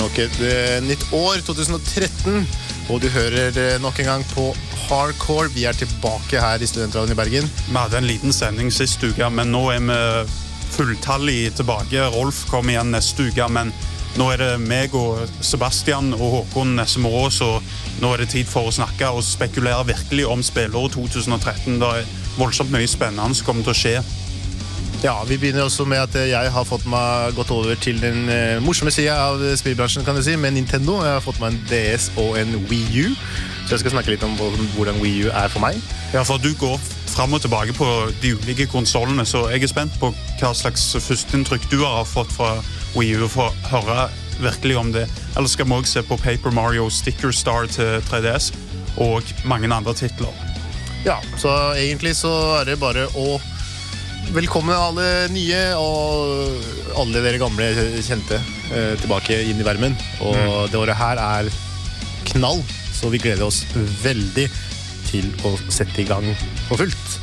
nok et nytt år, 2013, og du hører nok en gang på Hardcore. Vi tilbake her i Studentradioen i Bergen. Vi hadde en liten sending sist uke, men nå vi fulltallig tilbake. Rolf kommer igjen neste uke, men nå det meg og Sebastian og Håkon neste morgen, så nå det tid for å snakke og spekulere virkelig om spillåret 2013. Det voldsomt mye spennende som kommer til å skje. Ja, vi begynner også med at jeg har fått meg gått over til den morsomme siden av spillbransjen, kan du si, med Nintendo. Jeg har fått meg en DS og en Wii U, så jeg skal snakke litt om hvordan Wii U for meg. Ja, for du går frem og tilbake på de ulike konsolene, så jeg spent på hva slags førsteinntrykk du har fått fra Wii U, for å høre virkelig om det. Eller skal vi også se på Paper Mario Sticker Star til 3DS og mange andre titler. Ja, så egentlig så det bare å velkommen alle nye og alle dere gamle kjente tilbake inn i varmen. Og det året her knall, så vi gleder oss veldig til å sette i gang på fullt.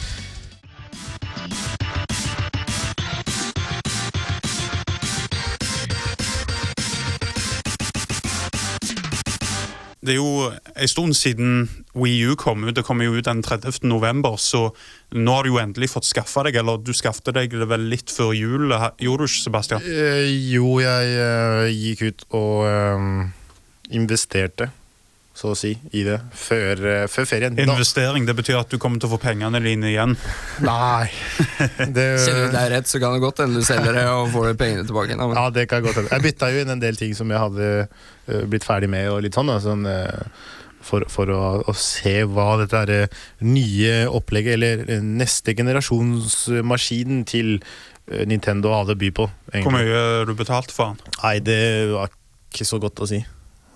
Det jo en stund siden Wii U kom ut. Det kom jo ut den 30. november, så nå har du jo endelig fått skaffa deg, eller du skaffet deg det vel litt før jul. Gjorde du ikke, Sebastian? Jo, jeg gikk ut og investerte, så å si, i det før ferien. Investering, det betyr at du kommer til å få pengene dine igjen. Nei. Kjenner du deg rett, så kan det godt hende du selger det og får pengene tilbake igjen. Ja, det kan godt hende. Jeg bytta jo inn en del ting som jeg hadde blitt ferdig med og litt sånn, for å se hva dette nye opplegget, eller neste generasjonsmaskinen til Nintendo hadde by på. Egentlig. Hvor mye du betalte for den? Nei, det var ikke så godt å si.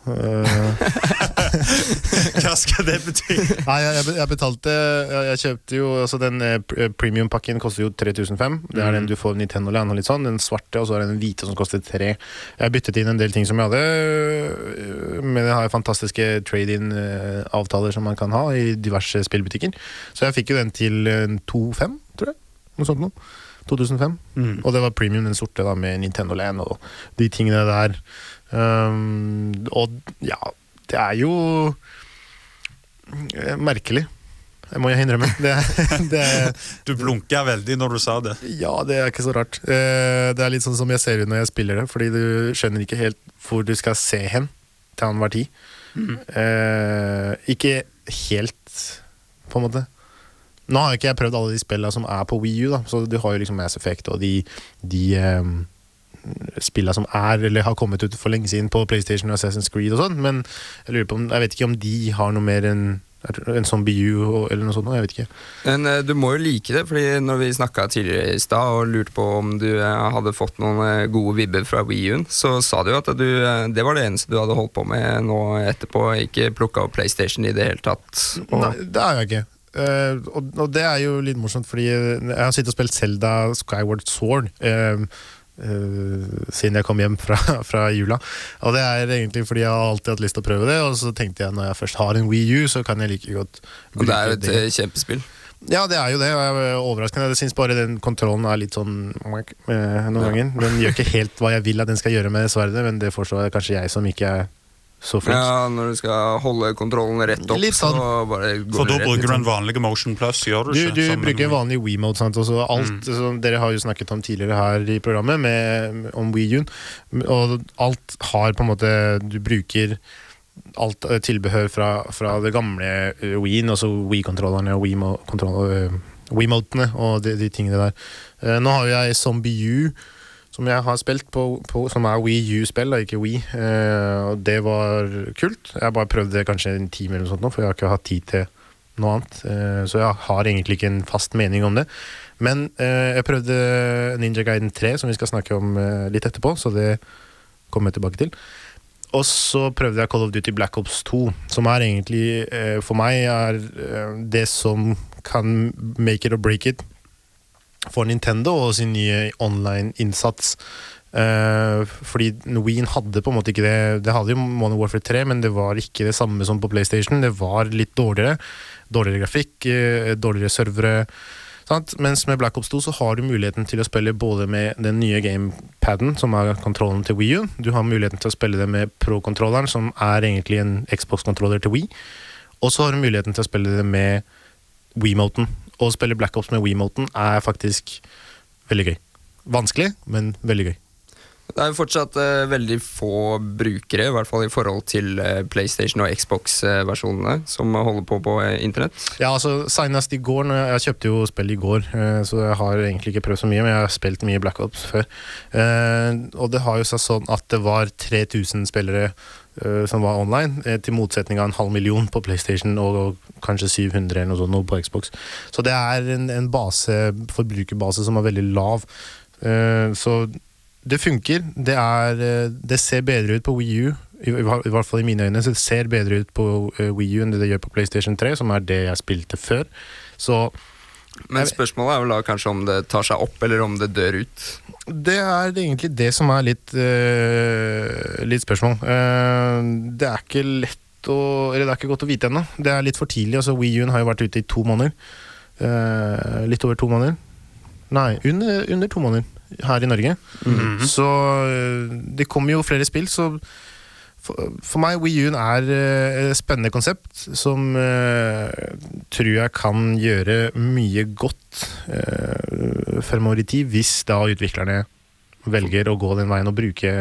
Hva skal det bety? Nei, jeg betalte. Jeg kjøpte jo altså den premium-pakken koster jo 3.500. Det den du får Nintendo Land og litt sånn. Den svarte, og så den hvite som koster 3. Jeg byttet inn en del ting som jeg hadde, men jeg har fantastiske trade-in-avtaler som man kan ha i diverse spillbutikker. Så jeg fikk jo den til 2.500, tror jeg. Noe sånt noe. 2005. Og det var premium, den sorte da, med Nintendo Land og de tingene der. Og ja, det jo merkelig. Jeg må jo innrømme. Du blunket veldig når du sa det. Ja, det ikke så rart. Det litt sånn som jeg ser ut når jeg spiller det, fordi du skjønner ikke helt hvor du skal se hen til enhver tid. Ikke helt, på en måte. Nå har ikke jeg prøvd alle de spillene som på Wii U, da. Så du har jo liksom Mass Effect og de spillene som eller har kommet ut for lenge siden på PlayStation og Assassin's Creed og sånn, men jeg lurer på jeg vet ikke om de har noe mer enn en zombie U eller noe sånt, jeg vet ikke. Men du må jo like det, fordi når vi snakket tidligere i sted og lurte på om du hadde fått noen gode vibber fra Wii U, så sa du jo at det var det eneste du hadde holdt på med nå etterpå, ikke plukket opp PlayStation i det hele tatt. Nei, det har jeg ikke. Og det jo litt morsomt, fordi jeg har sittet og spilt Zelda Skyward Sword siden jeg kom hjem fra jula, og det egentlig fordi jeg har alltid hatt lyst til å prøve det, og så tenkte jeg når jeg først har en Wii U, så kan jeg like godt og det jo et kjempespill. Ja, det jo det, og jeg overraskende. Jeg synes bare den kontrollen litt sånn noen ganger. Den gjør ikke helt hva jeg vil at den skal gjøre med sverdet, men det forstår kanskje jeg som ikke så flink. Ja, når du skal holde kontrollen rett opp, litt sånn. Så bare går for da rett, bruker du en vanlig Motion Plus, gjør du ikke? Du bruker en vanlig Wiimote, sant? Og så alt, så dere har jo snakket om tidligere her i programmet om Wii U, og alt har på en måte, du bruker alt tilbehør fra det gamle Wii-en, altså Wii-kontrollerne og Wiimotene og de tingene der. Nå har jeg Zombie U, som jeg har spilt på som Wii U-spill, ikke Wii. Og det var kult. Jeg bare prøvde det kanskje en time eller noe sånt nå, for jeg har ikke hatt tid til noe annet. Så jeg har egentlig ikke en fast mening om det. Men jeg prøvde Ninja Gaiden 3, som vi skal snakke om litt etterpå, så det kommer jeg tilbake til. Og så prøvde jeg Call of Duty Black Ops 2, som egentlig, for meg, det som kan make it or break it for Nintendo og sin nye online-innsats. Fordi Wii hadde på en måte ikke det. Det hadde jo Modern Warfare 3, men det var ikke det samme som på PlayStation. Det var litt dårligere grafikk, dårligere servere. Sant? Mens med Black Ops 2 så har du muligheten til å spille både med den nye gamepadden, som er kontrollen til Wii U. Du har muligheten til å spille det med Pro-kontrolleren, som er egentlig en Xbox-kontroller til Wii. Og så har du muligheten til å spille det med Wiimoten. Å spille Black Ops med Wiimoten er faktisk veldig gøy. Vanskelig, men veldig gøy. Det er jo fortsatt veldig få brukere, i hvert fall i forhold til PlayStation og Xbox-versjonene som holder på internett. Ja, altså, senest i går, jeg kjøpte jo spill i går, så jeg har egentlig ikke prøvd så mye, men jeg har spilt mye Black Ops før. Og det har jo seg sånn at det var 3000 spillere som var online, til motsetning av 500 000 på PlayStation og kanskje 700 eller noe sånt på Xbox. Så det er en base, forbrukerbase som er veldig lav. Så det funker. Det ser bedre ut på Wii U, i hvert fall i mine øyne, så det ser bedre ut på Wii U enn det gjør på PlayStation 3, som er det jeg spilte før. Så men spørsmålet er vel da kanskje om det tar seg opp, eller om det dør ut? Det er egentlig det som er litt spørsmål. Det er ikke lett eller det er ikke godt å vite ennå. Det er litt for tidlig. Altså, Wii U har jo vært ute i 2 måneder. Litt over 2 måneder. Nei, under 2 måneder her i Norge. Så det kommer jo flere spill, så for meg Wii U er et spennende konsept som tror jeg kan gjøre mye godt fremover i tid, hvis da utviklerne velger å gå den veien og bruke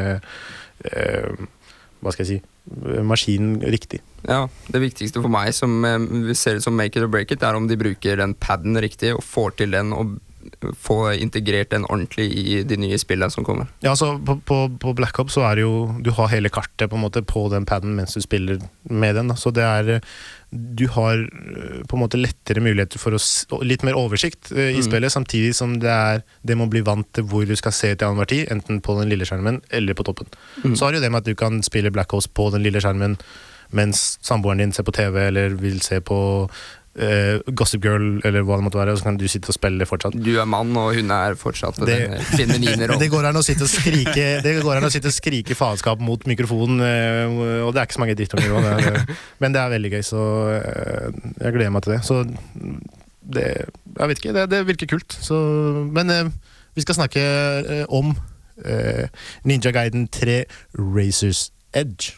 hva skal jeg si, maskinen riktig. Ja, det viktigste for meg som vi ser det som make it or break it, er om de bruker den padden riktig og får til den og få integrert den ordentlig i de nye spillene som kommer. Ja, altså på Black Ops så er det jo, du har hele kartet på en måte på den padden mens du spiller med den, da. Så det er, du har på en måte lettere muligheter for litt mer oversikt i spillet, samtidig som det må bli vant til hvor du skal se til annen tid, enten på den lille skjermen eller på toppen. Så har jo det med at du kan spille Black Ops på den lille skjermen mens samboeren din ser på TV eller vil se på Gossip Girl eller hva det måtte være, og så kan du sitte og spille det fortsatt. Du er mann og hun er fortsatt den feminine rollen. Det går an å sitte og skrike faenskap mot mikrofonen, og det er ikke så mange drittunger, men det er veldig gøy, så jeg gleder meg til det. Så jeg vet ikke, det virker kult, så, men vi skal snakke om Ninja Gaiden 3 Razor's Edge.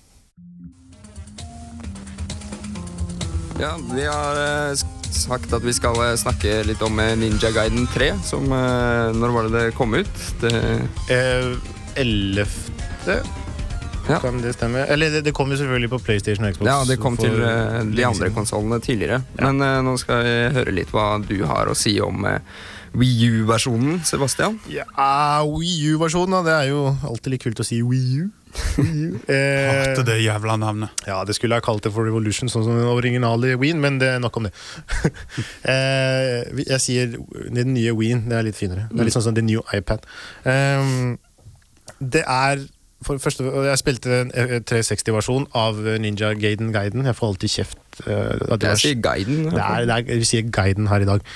Ja, vi har sagt at vi skal snakke litt om Ninja Gaiden 3, som når var det kom ut? 11. Ja. Kan det stemme? Eller det kom jo selvfølgelig på PlayStation og Xbox. Ja, det kom til de andre konsolene tidligere. Ja. Men nå skal vi høre litt hva du har å si om Wii U-versjonen, Sebastian. Ja, Wii U-versjonen, det er jo alltid litt kult å si Wii U. Hater det jævla navnet. Ja, det skulle jeg kalt det for Revolution, sånn som den originale Wii, men det er nok om det. Jeg sier den nye Wii, det er litt finere. Det er litt sånn som the new iPad. Det er for første, jeg spilte en 360-versjon av Ninja Gaiden. Jeg får alltid kjeft. Jeg sier Gaiden. Vi sier Gaiden her i dag.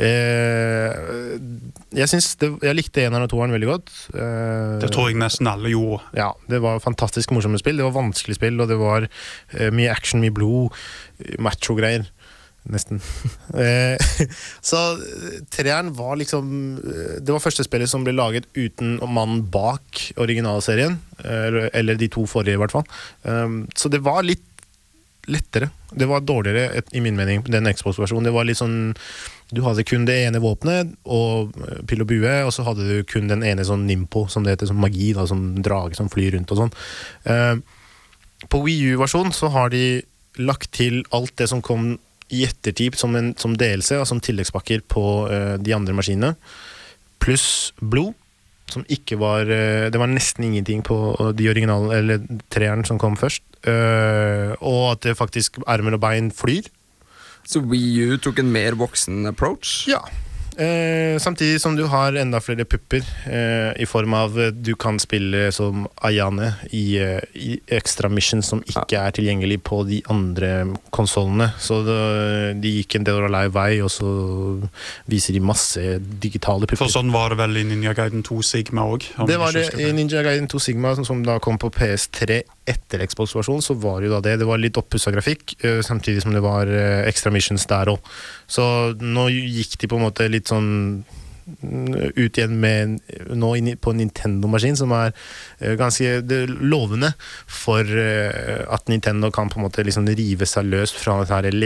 Jeg likte eneren og toeren veldig godt. Det tror jeg nesten alle gjorde. Ja, det var fantastisk morsomme spill. Det var vanskelig spill, og det var mye action, mye blod, macho-greier. Nesten. Så treeren var liksom, det var første spillet som ble laget uten mannen bak originalserien, eller de 2 forrige i hvert fall. Så det var litt lettere. Det var dårligere i min mening, den Xbox-versjonen. Det var litt sånn, du hadde kun det ene våpenet og pil og bue, og så hadde du kun den ene sånn Nimpo, som det heter, som magi, da, som drage som flyr rundt og sånn. På Wii U-versjonen så har de lagt til alt det som kom i ettertid som DLC, som tilleggspakker på de andre maskinene, pluss blod, som ikke var, det var nesten ingenting på de originale, eller treeren som kom først, og at det faktisk armer og bein flyr. Så Wii U tok en mer voksen approach? Ja. Samtidig som du har enda flere pupper i form av du kan spille som Ayane i extra missions som ikke er tilgjengelig på de andre konsolene, så de gikk en del av live vei, og så viser de masse digitale pupper. For sånn var det vel i Ninja Gaiden 2 Sigma også? Det var det i Ninja Gaiden 2 Sigma, som da kom på PS3 etter Xbox-versjonen så var det jo da det var litt oppusset grafikk, samtidig som det var extra missions der også. Så nå gikk de på en måte litt sånn ut igjen med nå på en Nintendo-maskin som ganske lovende for at Nintendo kan på en måte liksom rive seg løs fra det her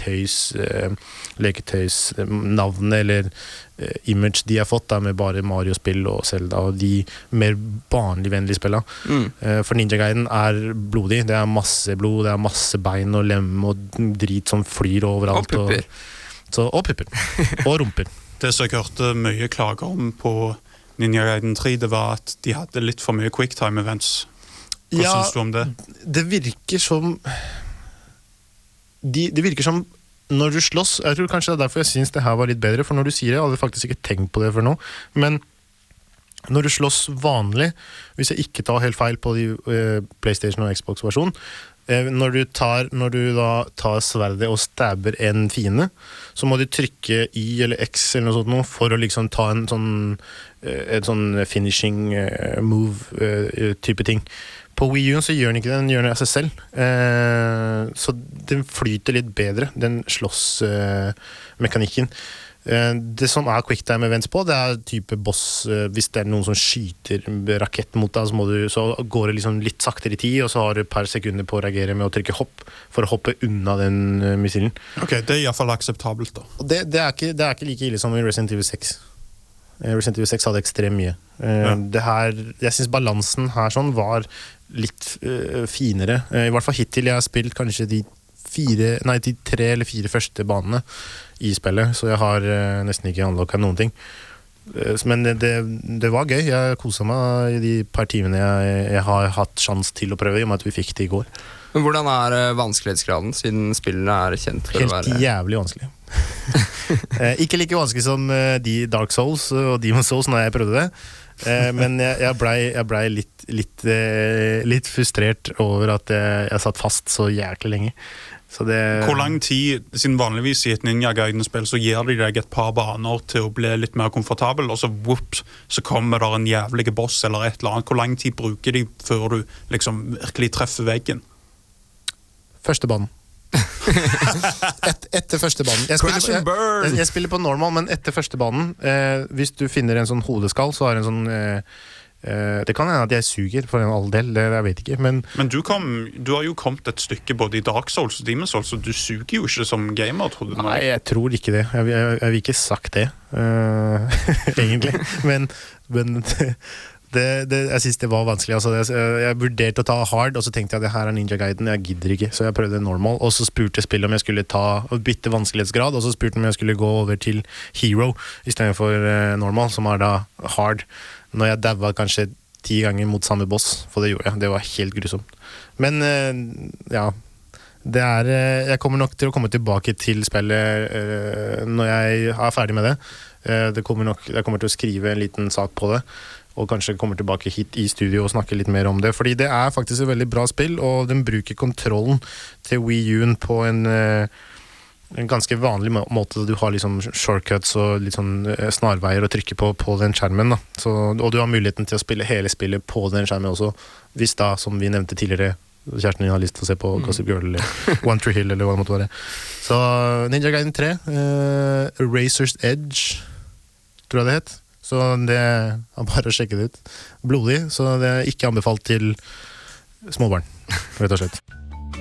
leketøysnavnet eller image de har fått da, med bare Mario-spill og Zelda og de mer barnligvennlige spillene. For Ninja Gaiden blodig, det masse blod, det masse bein og lem og drit som flyr overalt. Og pupper. Og pupper. Og rumper. Det som jeg hørte mye klager om på Ninja Gaiden 3, det var at de hadde litt for mye quicktime events. Hva synes du om det? Det virker som det virker som når du slåss, jeg tror kanskje det derfor jeg synes det her var litt bedre, for når du sier det, jeg hadde faktisk ikke tenkt på det for nå, men når du slåss vanlig, hvis jeg ikke tar helt feil på PlayStation og Xbox-versjonen, når du da tar sverdet og stabber en fiende, så må du trykke Y eller X eller noe sånt nå, for å liksom ta en sånn finishing move type ting. På Wii U så gjør den ikke det, den gjør det av seg selv. Så den flyter litt bedre, den slåssmekanikken. Det som quicktime events på, det type boss, hvis det noen som skyter rakett mot deg, så går det liksom litt saktere i tid, og så har du et par sekunder på å reagere med å trykke hopp, for å hoppe unna den missilen. Ok, det I hvert fall akseptabelt da. Og det er ikke like ille som I Resident Evil 6. Resident Evil 6 hadde ekstremt mye. Det her, jeg synes balansen her sånn var litt finere. I hvert fall hittil jeg har spilt kanskje de 3 eller 4 første banene I spillet, så jeg har nesten ikke unlocket noen ting. Men det var gøy. Jeg koset meg I de par timene jeg har hatt sjans til å prøve, I og med at vi fikk det I går. Men hvordan vanskelighetsgraden, siden spillene kjent for helt å være... Helt jævlig vanskelig. Ikke like vanskelig som de Dark Souls og Demon Souls når jeg prøvde det. Men jeg ble litt frustrert over at jeg satt fast så jæklig lenge. Så Hvor lang tid, siden vanligvis I et Ninja Gaiden-spill, så gir de deg et par baner til å bli litt mer komfortabel, og så whoops, så kommer der en jævlig boss eller et eller annet. Hvor lang tid bruker de før du liksom virkelig treffer veggen? Første banen. Etter første banen. Jeg spiller på normal, men etter første banen, hvis du finner en sånn hodeskall, så har en sånn... det kan hende at jeg suger for en all del, det jeg vet ikke, men du har jo kommet et stykke både I Dark Souls og Demon Souls, så du suger jo ikke som gamer, tror du? Nei, jeg tror ikke det. Jeg vil ikke sagt det, egentlig. Men jeg synes det var vanskelig. Altså, jeg vurderte å ta hard, og så tenkte jeg at det her Ninja Gaiden, jeg gidder ikke, så jeg prøvde normal, og så spurte spillet om jeg skulle bytte vanskelighetsgrad, og så spurte om jeg skulle gå over til Hero I stedet for normal, som da hard. Når jeg davet kanskje 10 ganger mot samme boss, for det gjorde jeg. Det var helt grusomt. Men ja, jeg kommer nok til å komme tilbake til spillet når jeg ferdig med det. Jeg kommer til å skrive en liten sak på det, og kanskje kommer tilbake hit I studio og snakke litt mer om det, fordi det faktisk et veldig bra spill, og den bruker kontrollen til Wii U på en ganske vanlig måte. Du har liksom shortcuts og litt sånn snarveier å trykke på den skjermen da. Og du har muligheten til å spille hele spillet på den skjermen også, hvis da, som vi nevnte tidligere, kjæresten din har lyst til å se på Gossip Girl eller One Tree Hill eller hva det måtte være. Så Ninja Gaiden 3, Razor's Edge, tror jeg det het. Så det bare å sjekke det ut. Blodig, så det ikke anbefalt til småbarn, rett og slett.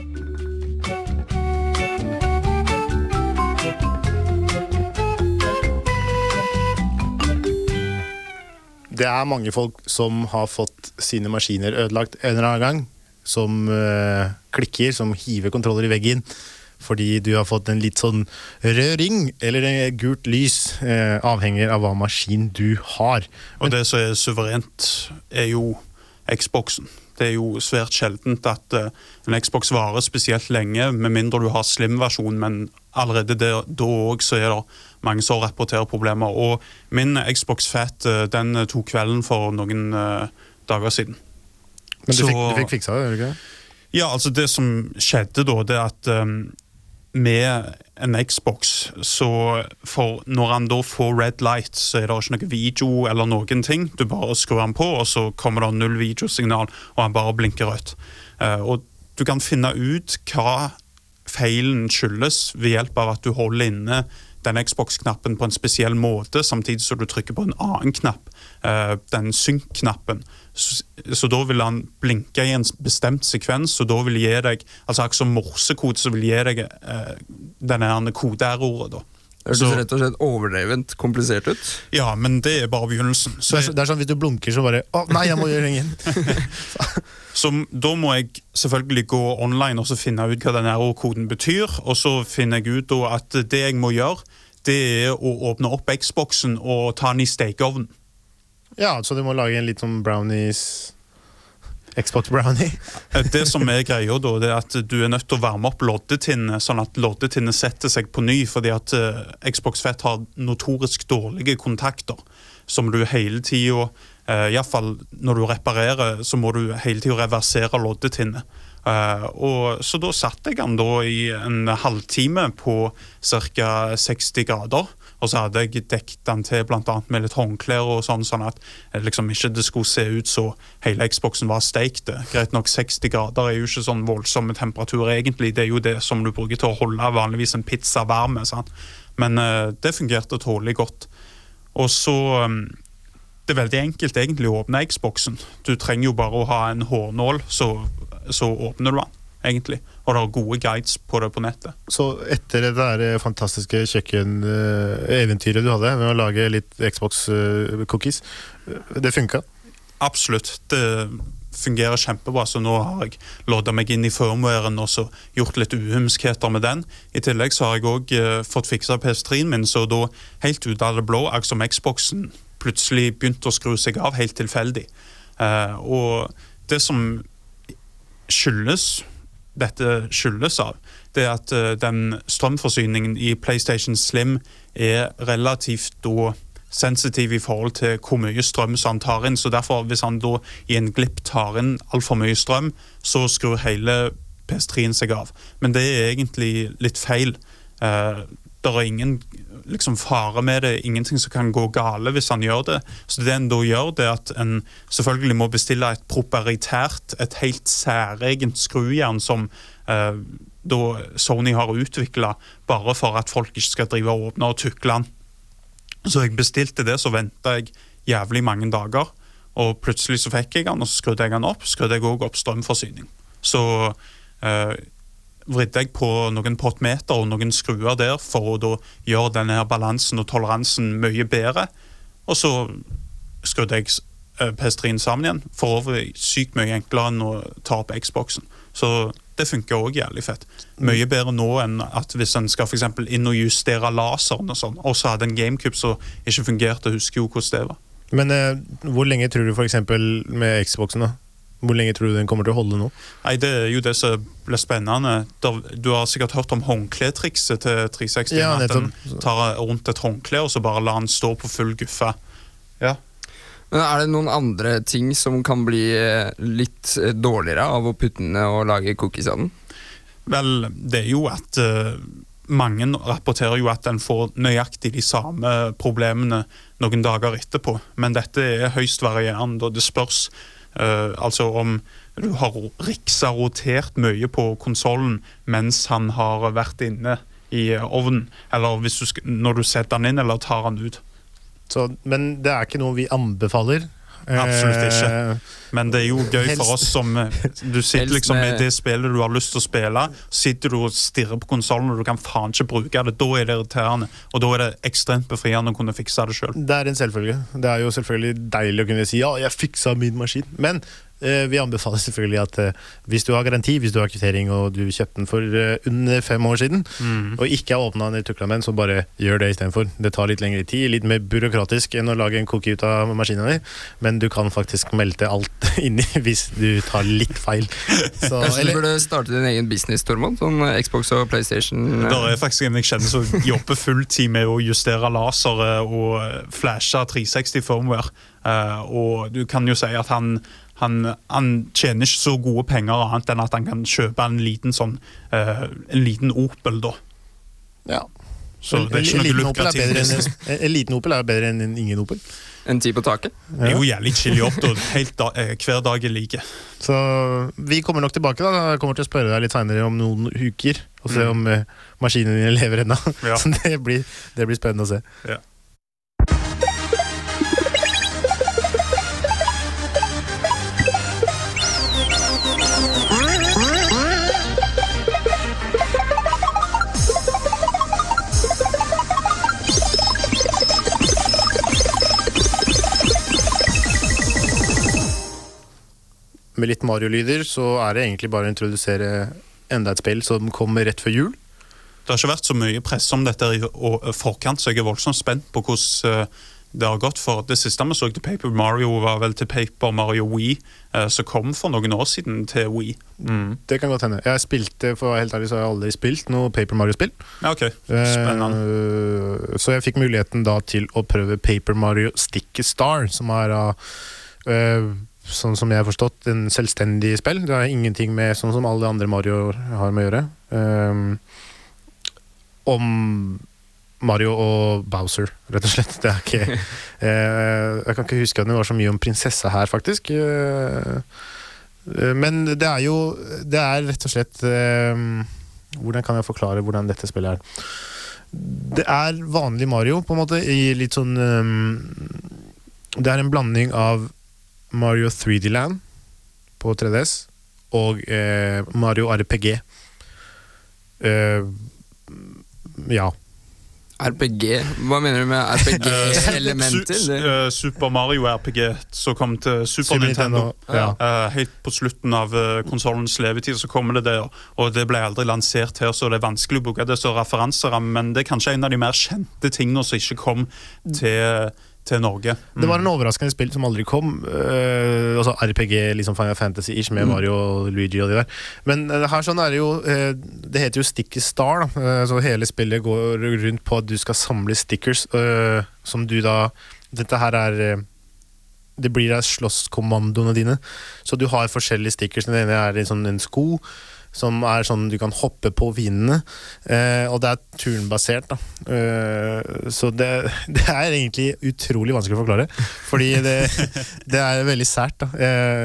Det mange folk som har fått sine maskiner ødelagt en eller annen gang, som klikker, som hiver kontroller I veggen, fordi du har fått en litt sånn rød ring, eller en gult lys, avhenger av hva maskin du har. Og det som suverent jo Xboxen. Det jo svært sjeldent at en Xbox varer spesielt lenge, med mindre du har slim-versjon, men allerede da også det mange som rapporterer problemer. Og min Xbox Fat, den tok kvelden for noen dager siden. Men du fikk fiksa det, eller ikke? Ja, altså det som skjedde da, det at med en Xbox, så når han da får red light, så det ikke noe video eller noen ting. Du bare skrur han på, og så kommer det 0 videosignal, og han bare blinker rødt. Og du kan finne ut hva feilen skyldes ved hjelp av at du holder inne den Xbox-knappen på en spesiell måte, samtidig som du trykker på en annen knapp, den synk-knappen. Så da vil han blinke i en bestemt sekvens, og da vil gi deg, altså akkurat som morsekode, så vil gi deg denne kodeerordet da. Det høres rett og slett overdrevent komplisert ut. Ja, men det bare begynnelsen. Så det sånn hvis du blunker så bare, nei, jeg må gjøre ingen. Så da må jeg selvfølgelig gå online og så finne ut hva denne error-koden betyr, og så finner jeg ut da at det jeg må gjøre, det å åpne opp Xboxen og ta den i stekeovnen. Ja, så du må lage en litt sånn brownies... Xbox brownie. Det som greia da, det at du nødt til å varme opp loddetinnet, sånn at loddetinnet setter seg på ny, fordi at Xbox Fett har notorisk dårlige kontakter, som du hele tiden, i hvert fall når du reparerer, så må du hele tiden reversere loddetinnet. Og så da satte jeg den da i en halvtime på cirka 60 grader, og så hadde jeg dekket den til blant annet med litt håndklær og sånn at liksom ikke det skulle se ut så hele Xboxen var steikte. Greit nok 60 grader jo ikke sånn voldsomme temperaturer egentlig, det jo det som du bruker til å holde vanligvis en pizza varme, sant? Men det fungerte tålig godt. Og så, det veldig enkelt egentlig å åpne Xboxen. Du trenger jo bare å ha en hårnål, så åpner du den egentlig, og det er gode guides på det på nettet. Så etter det der fantastiske kjøkken-eventyret du hadde med å lage litt Xbox-cookies, det funket? Absolutt, det fungerer kjempebra, så nå har jeg loddet meg inn i firmwaren og så gjort litt uhumskheter med den. I tillegg så har jeg også fått fikset PS3-en min, så da helt ut av det blå, som Xboxen plutselig begynte å skru seg av helt tilfeldig. Og det som dette skyldes av, det at den strømforsyningen i PlayStation Slim relativt da sensitiv i forhold til hvor mye strøm som han tar inn, så derfor hvis han da i en glipp tar inn alt for mye strøm, så skrur hele PS3-en seg av. Men det egentlig litt feil. Det ingen liksom fare med det, ingenting som kan gå gale hvis han gjør det. Så det en da gjør, det at en selvfølgelig må bestille et proprietært, et helt særegent skrujern som da Sony har utviklet bare for at folk ikke skal drive og åpne og tukle den. Så jeg bestilte det, så ventet jeg jævlig mange dager, og plutselig så fikk jeg den, og så skrudde jeg den opp, skrudde jeg også opp strømforsyning. Så vridde jeg på noen potmeter og noen skruer der for å da gjøre denne her balansen og toleransen mye bedre, og så skrudde jeg PS3-en sammen igjen, for over sykt mye enklere enn å ta opp Xboxen. Så det funker også jævlig fett. Mye bedre nå enn at hvis en skal for eksempel inn og justere laseren og sånn, og så hadde en GameCube som ikke fungerte, husker jo hvordan det var. Men hvor lenge tror du for eksempel med Xboxen da? Hvor lenge tror du den kommer til å holde nå? Nei, det jo det som blir spennende. Du har sikkert hørt om håndkletrikset til 360, ja, at den tar rundt et håndkle, og så bare lar den stå på full guffe. Ja. Men det noen andre ting som kan bli litt dårligere av å putte den og lage cookies av den? Vel, det jo at mange rapporterer jo at den får nøyaktig de samme problemene noen dager etterpå, men dette høyst varierende, og det spørs altså om du har rotert mye på konsolen mens han har vært inne i ovnen, eller hvis når du setter den inn eller tar den ut. Så, men det ikke noe vi anbefaler? Absolutt ikke. Men det jo gøy for oss som du sitter liksom med det spillet du har lyst til å spille, sitter du og stirrer på konsolen og du kan faen ikke bruke det, da det irriterende, og da det ekstremt befriende å kunne fikse det selv. Det en selvfølge. Det jo selvfølgelig deilig å kunne si ja, jeg fikset min maskin, men vi anbefaler selvfølgelig at hvis du har garanti, hvis du har kvittering og du kjøpte den for under 5 år siden og ikke har åpnet den i tuklamenn, så bare gjør det i stedet for. Det tar litt lengre tid, litt mer byråkratisk enn å lage en cookie ut av maskinen din, men du kan faktisk melte alt inni hvis du tar litt feil. Så, kanskje du burde starte din egen business, Tormod, sånn Xbox og PlayStation? Det faktisk en jeg kjenner som jobber fulltid med å justere laser og flashe 360 firmware, og du kan jo si at han tjener ikke så gode penger annet enn at han kan kjøpe en liten Opel da. Ja. Så det ikke noe lukrativt. En liten Opel bedre enn ingen Opel. En tid på taket. Det jo jævlig chili opp, hver dag like. Så vi kommer nok tilbake da. Jeg kommer til å spørre deg litt senere om noen uker, og se om maskinene dine lever ennå. Ja. Så det blir spennende å se. Ja. Med litt Mario-lyder så det egentlig bare å introdusere enda et spill som kommer rett før jul. Det har ikke vært så mye press om dette i forkant, så jeg voldsomt spent på hvordan det har gått. For det siste vi så til Paper Mario var vel til Paper Mario Wii, som kom for noen år siden til Wii. Det kan godt hende. Jeg spilte, for å være helt ærlig, så har jeg aldri spilt noe Paper Mario-spill. Ja, ok. Spennende. Så jeg fikk muligheten da til å prøve Paper Mario Sticky Star, som sånn som jeg har forstått, en selvstendig spill. Det ingenting med, sånn som alle andre Mario har med å gjøre. Om Mario og Bowser, rett og slett. Det ikke jeg kan ikke huske at det var så mye om prinsesse her, faktisk. Men det rett og slett hvordan kan jeg forklare hvordan dette spillet er? Det vanlig Mario, på en måte, i litt sånn det en blanding av Mario 3D Land på 3DS og Mario RPG. Ja. RPG? Hva mener du med RPG-elementer? Super Mario RPG som kom til Super Nintendo. Ja. Helt på slutten av konsolens levetid så kommer det der, og det ble aldri lansert her, så det vanskelig å bruke det som referanser, men det kanskje en av de mer kjente tingene som ikke kom til Norge. Det var en overraskende spill som aldri kom, altså RPG, liksom Final Fantasy-ish med Mario og Luigi og de der. Men her sånn det jo, det heter jo Sticky Star da, så hele spillet går rundt på at du skal samle stickers, som du da, dette her det blir slåsskommandoene dine, så du har forskjellige stickers. Den ene sånn en sko, som sånn du kan hoppe på fiendene, og det turnbasert da. Så det egentlig utrolig vanskelig å forklare, fordi det veldig sært da.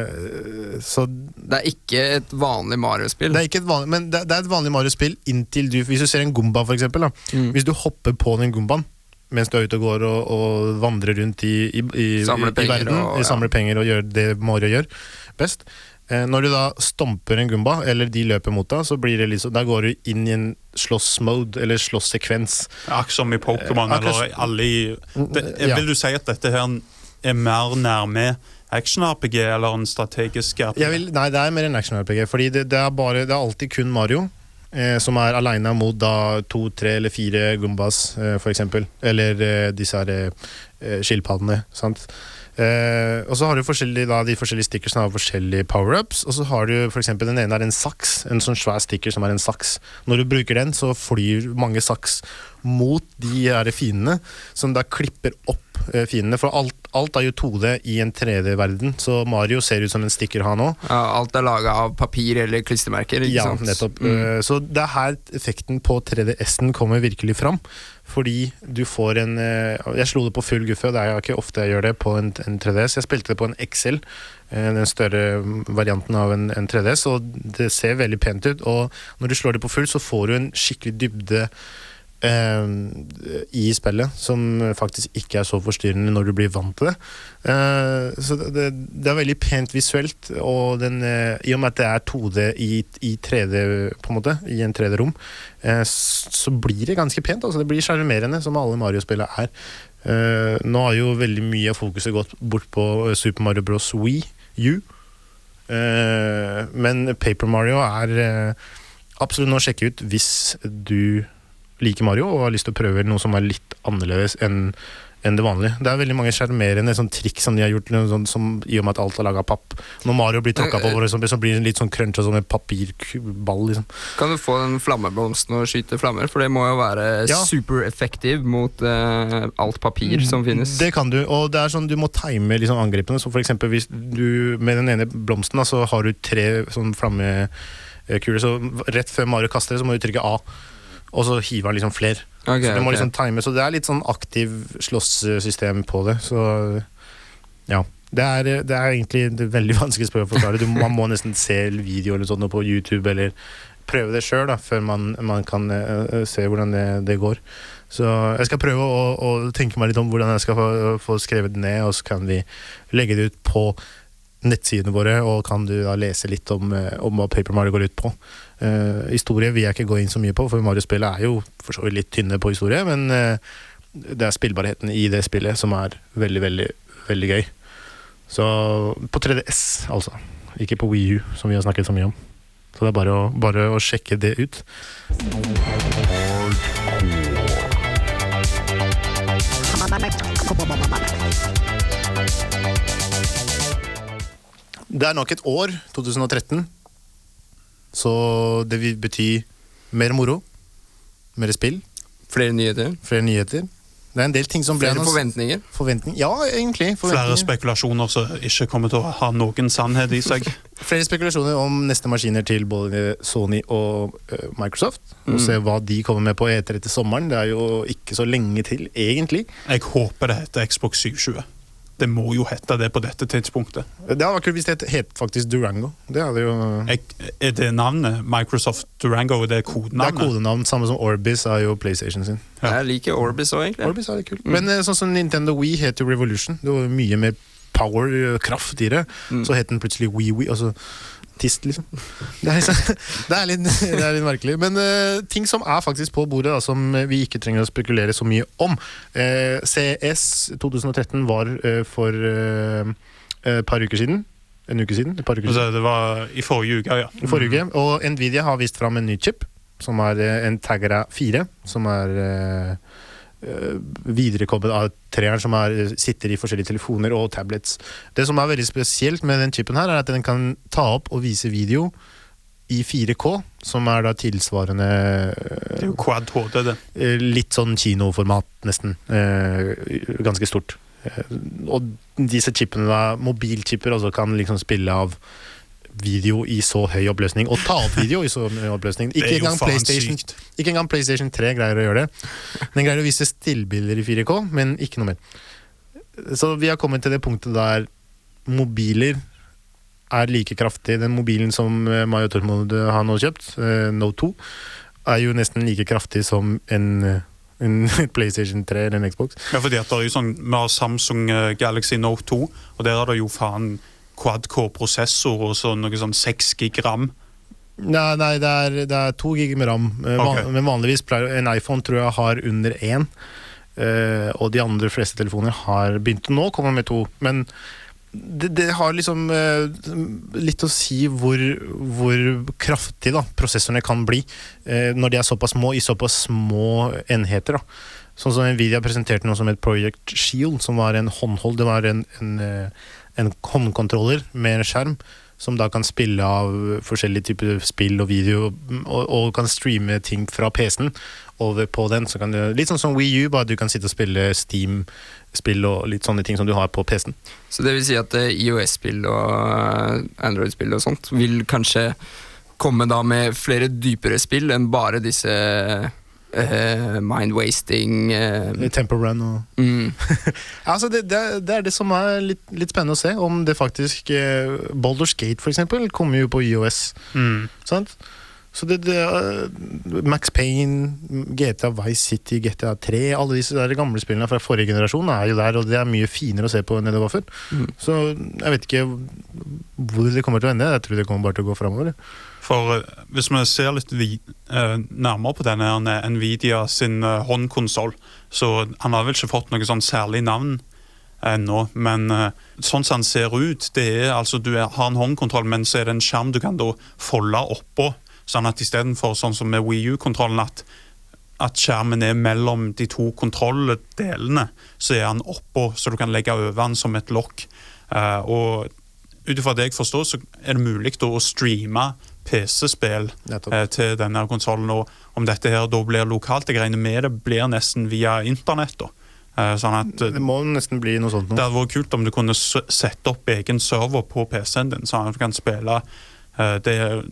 Så det ikke et vanlig Mario-spill? Det ikke et vanlig, men det et vanlig Mario-spill inntil hvis du ser en Goomba for eksempel da. Hvis du hopper på den Goombaen mens du ute og går og vandrer rundt i verden, samler penger og gjør det Mario gjør best. Når du da stomper en Goomba, eller de løper mot deg, så blir det liksom, da går du inn i en slåss-mode, eller slåss-sekvens. Akkurat som i Pokémon, eller alle vil du si at dette her mer nærme action-RPG, eller en strategisk RPG? Nei, det mer en action-RPG, fordi det alltid kun Mario, som alene mot da 2, 3 eller 4 Goombas, for eksempel, eller disse her skilpaddene, sant? Og så har du de forskjellige stickers som har forskjellige power-ups, og så har du for eksempel den ene en saks, en sånn svær sticker som en saks. Når du bruker den, så flyr mange saks mot de her fiendene, som da klipper opp fiendene, for alt jo 2D i en 3D-verden, så Mario ser ut som en sticker han også. Ja, alt laget av papir eller klistermerker, ikke sant? Ja, nettopp. Så det her effekten på 3DS-en kommer virkelig fram, fordi du får jeg slo det på full guffe, det ikke ofte jeg gjør det på en 3DS. Jeg spilte det på en XL, den større varianten av en 3DS, og det ser veldig pent ut, og når du slår det på full, så får du en skikkelig dybde i spillet, som faktisk ikke så forstyrrende når du blir vant til det. Så det veldig pent visuelt, og i og med at det 2D i 3D på en måte, i en 3D-rom, så blir det ganske pent, altså det blir charmerende, som alle Mario-spillene nå har jo veldig mye av fokuset gått bort på Super Mario Bros. Wii U, men Paper Mario absolutt noe å sjekke ut hvis du liker Mario og har lyst til å prøve noe som litt annerledes enn det vanlige. Det veldig mange charmerende sånn trikk som de har gjort, som, i og med at alt laget av papp. Når Mario blir tråkket på, så blir det litt sånn crunch og sånn en papirball, liksom. Kan du få den flammeblomsten og skyte flammer? For det må jo være super-effektiv mot alt papir som finnes. Det kan du, og det sånn du må time liksom angripene, så for eksempel hvis du med den ene blomsten da, så har du 3 sånn flammekuler, så rett før Mario kaster det, så må du trykke A. og så hiver han liksom flere. Så det må liksom time, så det er litt sånn aktiv slåsssystem på det. Så ja, det er egentlig et veldig vanskelig spørsmål å forklare. Man må nesten se video eller sånt på YouTube, eller prøve det selv da, før man kan se hvordan det går. Så jeg skal prøve å tenke meg litt om hvordan jeg skal få skrevet det ned, og så kan vi legge det ut på nettsidene våre, og kan du da lese litt om hva Paper Mario går ut på. Historie vil jeg ikke gå inn så mye på, for Mario-spillet er jo for så vidt litt tynne på historie, men det er spillbarheten i det spillet som er veldig, veldig, veldig gøy. Så på 3DS, altså. Ikke på Wii U, som vi har snakket så mye om. Så det er bare å sjekke det ut. Det er nok et år, 2013, så det vil bety mer moro, mer spill. Flere nyheter. Det er en del ting som ble... Flere forventninger. Ja, egentlig. Flere spekulasjoner som ikke kommer til å ha noen sannhet i seg. Flere spekulasjoner om neste maskiner til både Sony og Microsoft. Og se hva de kommer med på etter sommeren. Det er jo ikke så lenge til, egentlig. Jeg håper det heter Xbox 720. Det må jo hette det på dette tidspunktet. Det hadde vært kult hvis det het faktisk Durango. Det hadde jo... Er det navnet? Microsoft Durango, det er kodenavnet? Det er kodenavn, samme som Orbis er jo PlayStation sin. Ja. Jeg liker Orbis også, egentlig. Orbis er litt kult. Men sånn som Nintendo Wii heter jo Revolution. Det var mye mer power, kraft i det. Så heter den plutselig Wii, altså tist liksom. Det er litt merkelig. Men ting som er faktisk på bordet da, som vi ikke trenger å spekulere så mye om. CS 2013 var for et par uker siden. En uke siden? Det var i forrige uke, ja. I forrige uke, og Nvidia har vist fram en ny chip, som er en Tegra 4, som er viderekommet av treeren som sitter i forskjellige telefoner og tablets. Det som er veldig spesielt med den chipen her, er at den kan ta opp og vise video i 4K, som er da tilsvarende... Det er jo Quad HD, det. Litt sånn kinoformat, nesten. Ganske stort. Og disse chipene da, mobilchipper, altså kan liksom spille av video i så høy oppløsning, og ta opp video i så høy oppløsning. Ikke engang PlayStation 3 greier å gjøre det. Den greier å vise stillbilder i 4K, men ikke noe mer. Så vi har kommet til det punktet der mobiler er like kraftig. Den mobilen som Mario Tormod har nå kjøpt, Note 2, er jo nesten like kraftig som en PlayStation 3 eller en Xbox. Ja, fordi at det er jo sånn, vi har Samsung Galaxy Note 2, og der er det jo faen quad-core-prosessor og så noe sånn 6 gig RAM. Nei, det er 2 gig med RAM. Okay. Men vanligvis en iPhone tror jeg har under 1, og de andre fleste telefoner har begynt nå å komme med 2. Men det har liksom litt å si hvor kraftig da, prosessorene kan bli når de er såpass små, i såpass små enheter da. Sånn som Nvidia presenterte noe som et Project Shield, som var en håndhold. Det var en håndkontroller med en skjerm som da kan spille av forskjellige typer spill og video og kan streame ting fra PC-en over på den. Så kan du, litt sånn som Wii U, bare du kan sitte og spille Steam-spill og litt sånne ting som du har på PC-en. Så det vil si at iOS-spill og Android-spill og sånt vil kanskje komme da med flere dypere spill enn bare disse mind-wasting Temple Run og altså det er det som er litt spennende å se om det faktisk Baldur's Gate for eksempel kommer jo på iOS sant? Så Max Payne, GTA Vice City, GTA 3, alle disse der gamle spillene fra forrige generasjon er jo der, og det er mye finere å se på enn det var før. Så jeg vet ikke hvor det kommer til å ende. Jeg tror det kommer bare til å gå fremover. For hvis vi ser litt nærmere på denne Nvidia sin håndkonsol, så han har vel ikke fått noe sånn særlig navn ennå, men sånn som han ser ut, det altså du har en håndkontroll, men så det en skjerm du kan da folde oppå, sånn at i stedet for sånn som med Wii U-kontrollen at skjermen mellom de to kontrolldelene, så han oppå, så du kan legge over den som et lokk. Og utifra det jeg forstår, så det mulig å streame PC-spill til denne konsolen, og om dette her da blir lokalt, jeg regner med det blir nesten via internett da. Sånn at, det må nesten bli noe sånt nå. Det hadde vært kult om du kunne sette opp egen server på PC-en din, sånn at du kan spille det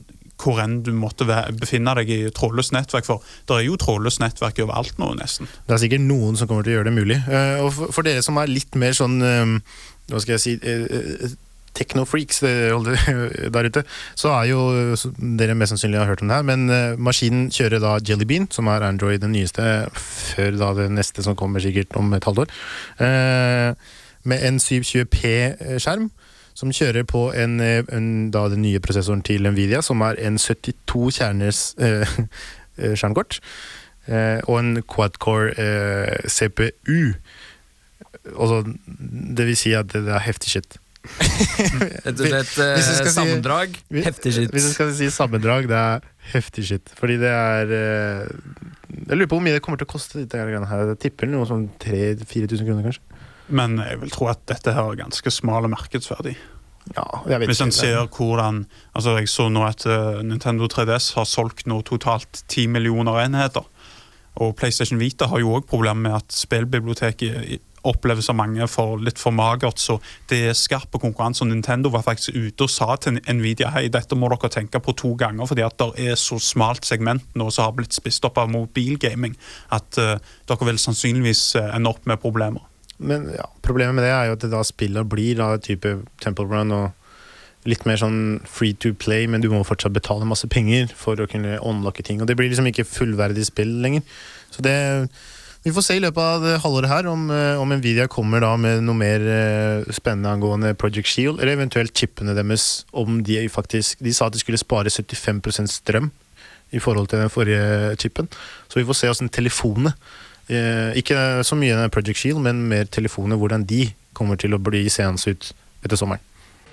hvor enn du måtte befinne deg i trådløst nettverk, for det jo trådløst nettverk overalt nå nesten. Det sikkert noen som kommer til å gjøre det mulig. Og for dere som litt mer sånn, hva skal jeg si, techno-freaks der ute, så jo dere mest sannsynlig har hørt om det her, men maskinen kjører da Jelly Bean, som Android den nyeste, før da det neste som kommer sikkert om et halvår, med en 720p-skjerm, som kjører på da den nye prosessoren til Nvidia, som en 72 kjerners skjermkort, og en quad-core CPU. Altså, det vil si at det heftig shit. Et sammendrag, heftig shit. Hvis jeg skal si sammendrag, det heftig shit. Fordi det jeg lurer på hvor mye det kommer til å koste dette her. Det tipper noe sånn 3-4 tusen kroner kanskje. Men jeg vil tro at dette her ganske smale markedsverdi. Ja, jeg vet Hvis en ser hvordan, altså jeg så nå at Nintendo 3DS har solgt nå totalt 10 millioner enheter, og PlayStation Vita har jo også problemer med at spillbiblioteket oppleves av mange litt for magert, så det skarp på konkurranse, og Nintendo var faktisk ute og sa til Nvidia, hei, dette må dere tenke på 2 ganger, fordi at det så smalt segment nå som har blitt spist opp av mobilgaming, at dere vil sannsynligvis ende opp med problemer. Men ja, problemet med det jo at det da spillet blir da type Temple Run og litt mer sånn free to play, men du må fortsatt betale masse penger for å kunne unlocke ting, og det blir liksom ikke fullverdig spill lenger. Så vi får se i løpet av det halvåret her om Nvidia kommer da med noe mer spennende angående Project Shield, eller eventuelt chipene deres, om de sa at de skulle spare 75% strøm i forhold til den forrige chipen. Så vi får se hvordan telefonene, ikke så mye den Project Shield, men mer telefoner, hvordan de kommer til å bli seende ut etter sommeren.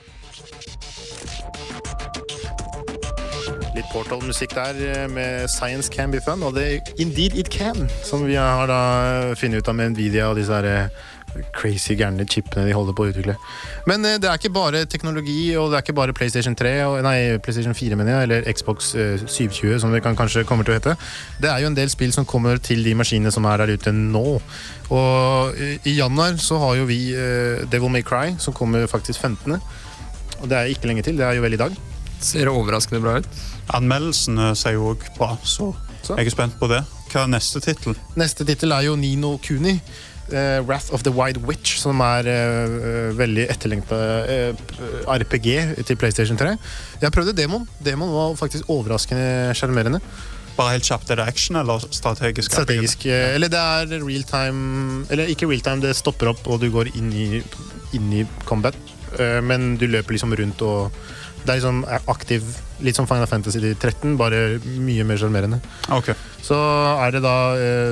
Litt Portal-musikk der med Science Can Be Fun, og det Indeed It Can, som vi har da funnet ut av med Nvidia og disse her crazy gærne chipene de holder på å utvikle. Men det ikke bare teknologi, og det ikke bare PlayStation 3, PlayStation 4 mener jeg, eller Xbox 720 som det kanskje kommer til å hete. Det jo en del spill som kommer til de maskinene som der ute nå. Og i januar så har jo vi Devil May Cry, som kommer faktisk 15. Og det ikke lenge til, det jo vel i dag. Ser overraskende bra ut. Anmeldelsene ser jo også bra, så jeg spent på det. Hva neste titel? Neste titel jo Nino Kuni, Wrath of the White Witch, som veldig etterlengtet RPG til PlayStation 3. Jeg prøvde demoen. Demoen var faktisk overraskende charmerende. Bare helt kjapt, det action eller strategisk? Strategisk, eller det real time, eller ikke real time, det stopper opp og du går inn i combat, men du løper liksom rundt og det liksom aktiv, litt som Final Fantasy 13, bare mye mer charmerende. Okay. Så det da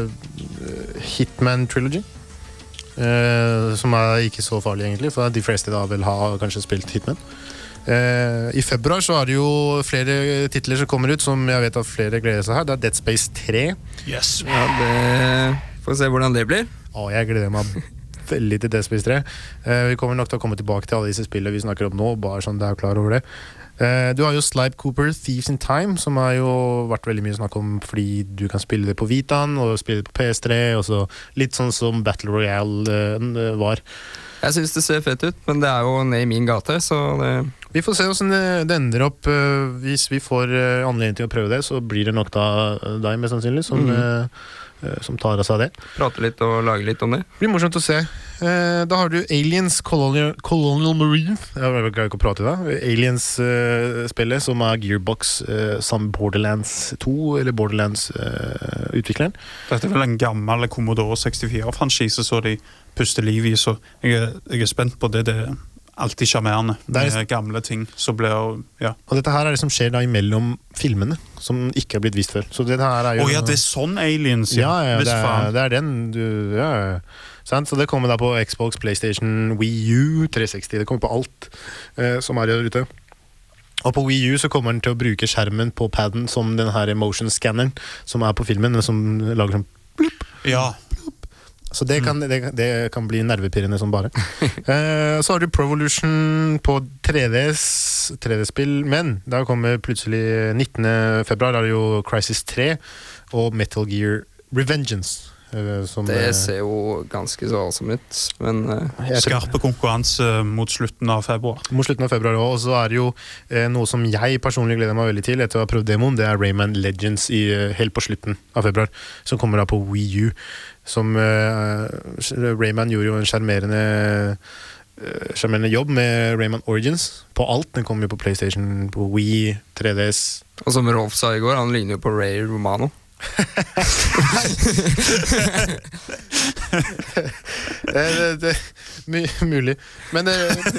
Hitman Trilogy, som ikke så farlig egentlig, for de fleste da vil ha kanskje spilt Hitman. I februar så det jo flere titler som kommer ut, som jeg vet at flere gleder seg her. Det Dead Space 3. Yes. Ja, det får se hvordan det blir. Jeg gleder meg veldig til Dead Space 3. Vi kommer nok til å komme tilbake til alle disse spillene vi snakker om nå, bare sånn det klar over det. Du har jo Slipe Cooper, Thieves in Time, som har jo vært veldig mye snakk om fordi du kan spille det på Vitaen og spille det på PS3, og så litt sånn som Battle Royale var. Jeg synes det ser fett ut, men det jo ned i min gate, så det... Vi får se hvordan det ender opp. Hvis vi får anledning til å prøve det, så blir det nok da deg mest sannsynlig som tar av seg det. Prate litt og lage litt om det. Det blir morsomt å se. Da har du Aliens Colonial Marine. Jeg kan ikke prate i dag. Aliens-spillet, som Gearbox, som Borderlands 2, eller Borderlands-utvikleren. Dette vel en gammel Commodore 64-franchise, så de puster liv i, så jeg spent på det. Det alltid charmerende med gamle ting. Så blir, ja. Og dette her det som skjer da imellom filmene, som ikke har blitt vist før. Så det her jo... det sånn Aliens, ja. Det den sant? Så det kommer da på Xbox, PlayStation, Wii U, 360, det kommer på alt som der ute. Og på Wii U så kommer den til å bruke skjermen på padden som den her motion scanneren som på filmen, som lager sånn blup. Ja. Så det kan bli nervepirrende som bare. Så har du Provolution på 3D-spill, men da kommer plutselig 19. februar, det jo Crysis 3 og Metal Gear Revengeance. Det ser jo ganske så awesome ut, men Skarpe konkurranse mot slutten av februar. Mot slutten av februar også, og så det jo noe som jeg personlig gleder meg veldig til etter å ha prøvd demoen, det Rayman Legends helt på slutten av februar, som kommer da på Wii U. Som Rayman gjorde jo en skjermerende jobb med Rayman Origins på alt. Den kom jo på PlayStation, på Wii, 3DS. Og som Rolf sa i går, han ligner jo på Ray Romano. Mulig. Men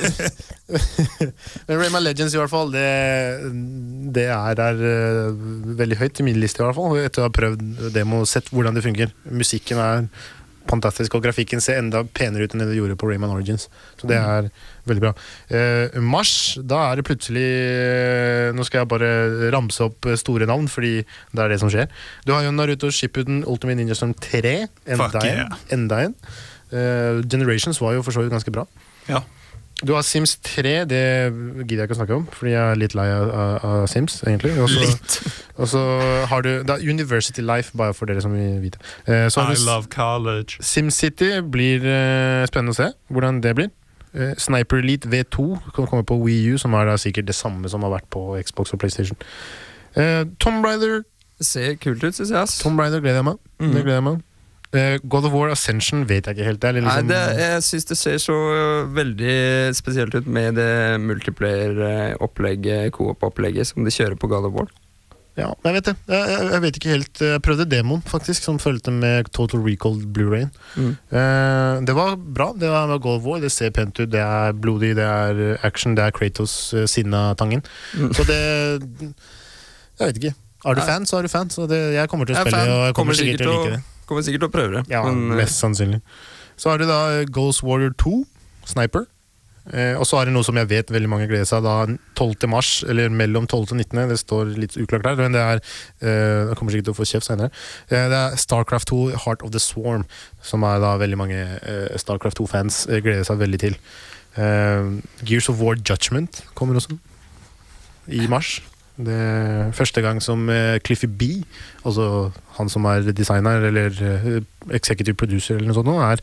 Rayman Legends i hvert fall, det der veldig høyt i min liste i hvert fall, etter å ha prøvd demo og sett hvordan det funker. Musikken fantastisk, og grafikken ser enda penere ut enn det gjorde på Rayman Origins. Så det veldig bra. Mars, da det plutselig nå skal jeg bare ramse opp store navn, fordi det det som skjer. Du har jo Naruto Shippuden Ultimate Ninja Storm 3, enda en. Generations var jo for så vidt ganske bra. Ja. Du har Sims 3, det gidder jeg ikke å snakke om, fordi jeg litt lei av Sims, egentlig. Og så har du University Life, bare for dere som vil vite. I love college. SimCity blir spennende å se hvordan det blir. Sniper Elite V2 kan komme på Wii U, som da sikkert det samme som har vært på Xbox og PlayStation. Tomb Raider. Det ser kult ut, synes jeg. Tomb Raider gleder jeg meg. Det gleder jeg meg. God of War Ascension vet jeg ikke helt. Nei, jeg synes det ser så veldig spesielt ut med det multiplayer-opplegget, co-op-opplegget som de kjører på God of War. Ja, jeg vet det. Jeg vet ikke helt. Jeg prøvde demoen faktisk, som følte med Total Recall Blu-ray. Det var bra. Det var God of War. Det ser pent ut. Det blodig, det action, det Kratos sinna-tangen. Så det jeg vet ikke. Du fan, så du fan. Så jeg kommer til å spille, og jeg kommer sikkert til å like det. Kommer sikkert til å prøve det. Ja, mest sannsynlig. Så har du da Ghost Warrior 2, Sniper. Og så har du noe som jeg vet veldig mange gleder seg da 12. mars, eller mellom 12. og 19. Det står litt uklart der, men det jeg kommer sikkert til å få kjeft senere. Det Starcraft 2, Heart of the Swarm, som da veldig mange Starcraft 2-fans gleder seg veldig til. Gears of War Judgment kommer også i mars. Det første gang som Cliffy B, altså han som designer eller executive producer eller noe sånt,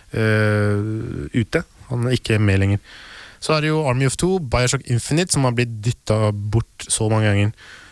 ute. Han ikke med lenger. Så det jo Army of Two, Bioshock Infinite, som har blitt dyttet bort så mange ganger.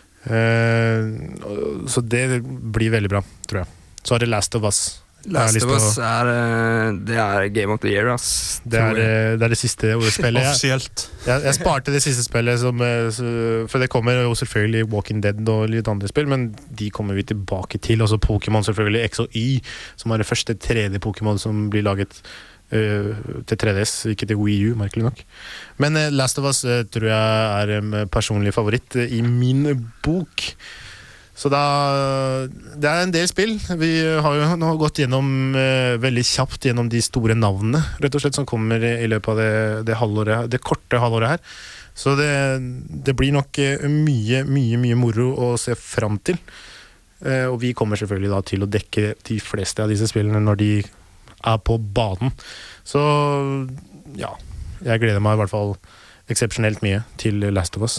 Så det blir veldig bra, tror jeg. Så det Last of Us. Last of Us det Game of the Year, ass. Det det siste spillet. Offisielt. Jeg sparte det siste spillet, for det kommer jo selvfølgelig Walking Dead og litt andre spill, men de kommer vi tilbake til. Også Pokémon selvfølgelig, X og Y, som det første 3D-Pokémon som blir laget til 3DS, ikke til Wii U, merkelig nok. Men Last of Us tror jeg en personlig favoritt i min bok. Så det en del spill. Vi har jo nå gått gjennom veldig kjapt gjennom de store navnene, rett og slett, som kommer i løpet av det halvåret, det korte halvåret her. Så det blir nok mye moro å se fram til. Og vi kommer selvfølgelig da til å dekke de fleste av disse spillene når de på banen. Så ja, jeg gleder meg i hvert fall eksepsjonelt mye til Last of Us.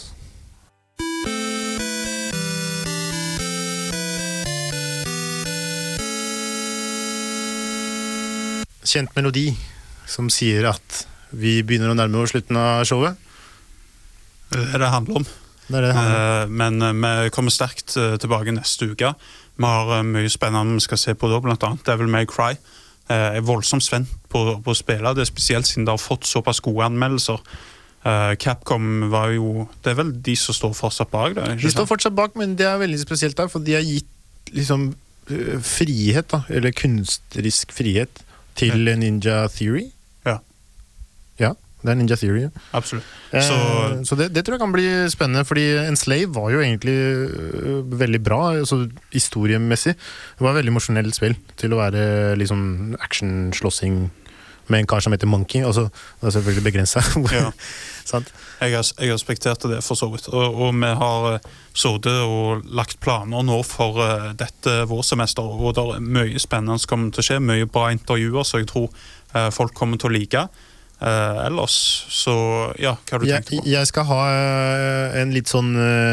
Kjent melodi som sier at vi begynner å nærme oss slutten av showet. Det handler om. Men vi kommer sterkt tilbake neste uke. Vi har mye spennende vi skal se på da, blant annet Devil May Cry. Jeg voldsomt spent på å spille det, spesielt siden det har fått såpass gode anmeldelser. Capcom var jo, det vel de som står fortsatt bak det, ikke sant? De står fortsatt bak, men det veldig spesielt der, for de har gitt liksom frihet da, eller kunstnerisk frihet til Ninja Theory. Ja, det Ninja Theory. Absolutt. Så det tror jeg kan bli spennende, fordi Enslave var jo egentlig veldig bra, altså historiemessig. Det var et veldig emosjonelt spill til å være liksom action-slåssing med en kar som heter Monkey, og så det selvfølgelig begrenset. Ja. Sant? Jeg respekterte det for så vidt, og vi har sittet og lagt planer nå for dette vårsemester, og det mye spennende som kommer til å skje, mye bra intervjuer, så jeg tror folk kommer til å like. ellers. Så ja, hva har du tenkt på? Jeg skal ha en litt sånn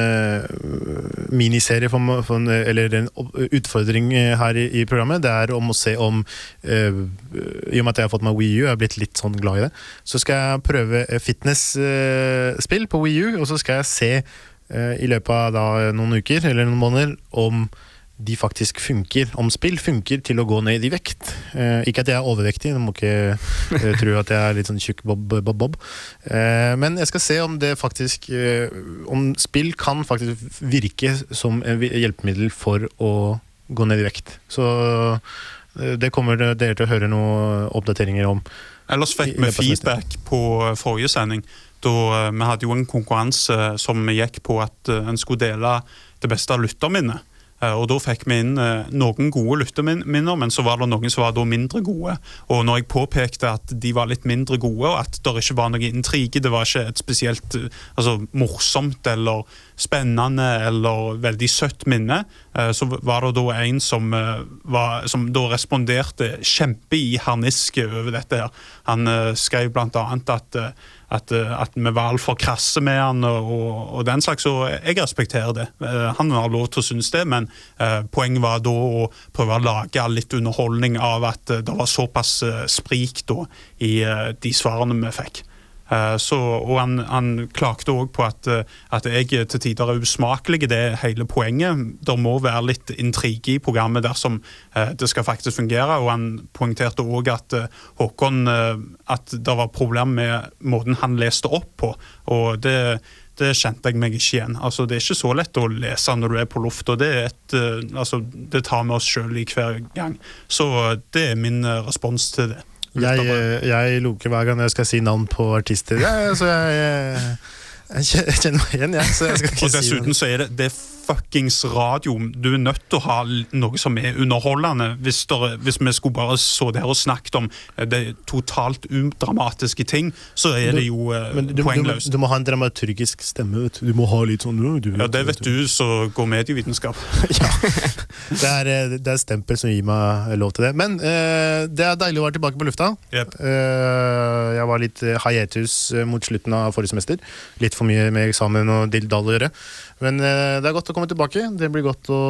miniserie eller en utfordring her i programmet. Det om å se om i og med at jeg har fått meg Wii U, jeg har blitt litt sånn glad i det, så skal jeg prøve fitness-spill på Wii U, og så skal jeg se i løpet av da noen uker eller noen måneder om de faktisk funker, om spill funker til å gå ned i vekt. Ikke at jeg er overvektig, du må ikke tro at jeg er litt sånn tjukk bob. Men jeg skal se om det faktisk, om spill kan faktisk virke som en hjelpemiddel for å gå ned i vekt. Så det kommer dere til å høre noen oppdateringer om. Ellers fikk vi feedback på forrige sending, da vi hadde jo en konkurranse som gikk på at en skulle dele det beste av lytterminnet. Og da fikk vi inn noen gode lytterminner, men så var det noen som var da mindre gode. Og når jeg påpekte at de var litt mindre gode, og at det ikke var noe intrige, det var ikke et spesielt morsomt eller spennende eller veldig søtt minne, så var det da en som da responderte kjempe i harniske over dette her. Han skrev blant annet at vi var alt for krasse med han og den slags, og jeg respekterer det. Han har lov til å synes det, men poenget var da å prøve å lage litt underholdning av at det var såpass sprik da i de svarene vi fikk. Og han klagde også på at jeg til tider er usmakelig, det er hele poenget. Det må være litt intrige i programmet dersom det skal faktisk fungere, og han poengterte også at Håkon, at det var problem med måten han leste opp på, og det kjente jeg meg ikke igjen. Altså, det er ikke så lett å lese når du er på luft, og det tar vi oss selv i hver gang. Så det er min respons til det. Jeg luker hver gang jeg skal si navn på artister, så jeg kjenner meg igjen, så jeg skal ikke si det. Og dessuten så er det fuckings radio. Du er nødt til å ha noe som er underholdende. Hvis vi skulle bare så der og snakket om det totalt udramatiske ting, så er det jo poengløst. Du må ha en dramaturgisk stemme, vet du. Du må ha litt sånn... Ja, det vet du, så går medievitenskap. Ja, det er stempel som gir meg lov til det. Men det er deilig å være tilbake på lufta. Yep. Jeg var litt hiatus mot slutten av forrige semester. Litt for mye med eksamen og dilldall å gjøre. Men det er godt å komme tilbake. Det blir godt å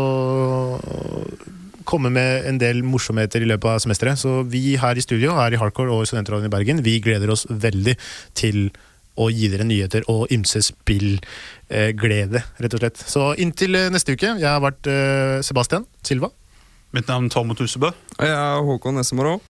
komme med en del morsomheter i løpet av semesteret. Så vi her i studio, her i Hardcore og i Studentradioen i Bergen, vi gleder oss veldig til å gi dere nyheter og ymse spillglede, rett og slett. Så inntil neste uke, jeg har vært Sebastian Silva. Mitt navn er Tormod Husebø. Og jeg er Håkon Nessemoro.